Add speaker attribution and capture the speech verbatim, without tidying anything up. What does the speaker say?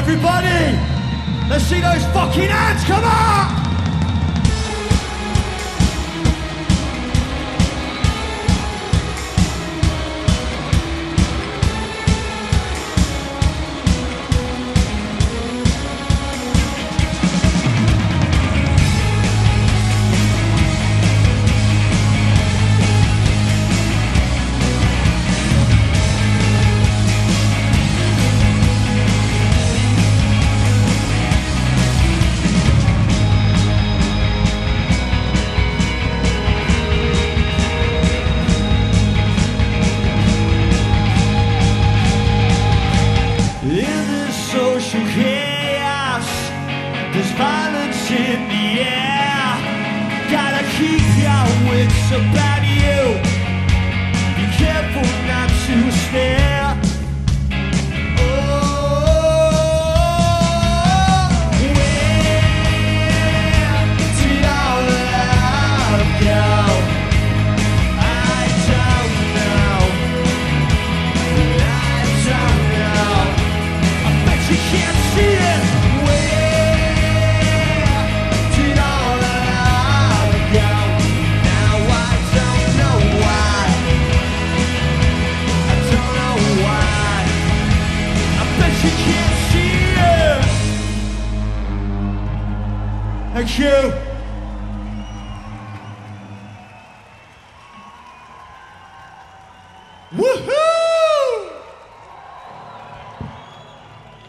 Speaker 1: Everybody, let's see those fucking hands, come on! Social chaos, there's violence in the air. Gotta keep your wits about you. Be careful not to stare. Oh, where did all love go? I don't know. I don't know. You can't see it. Where did all the love go? Now I don't know why. I don't know why. I bet you can't see it. Thank you. Woohoo!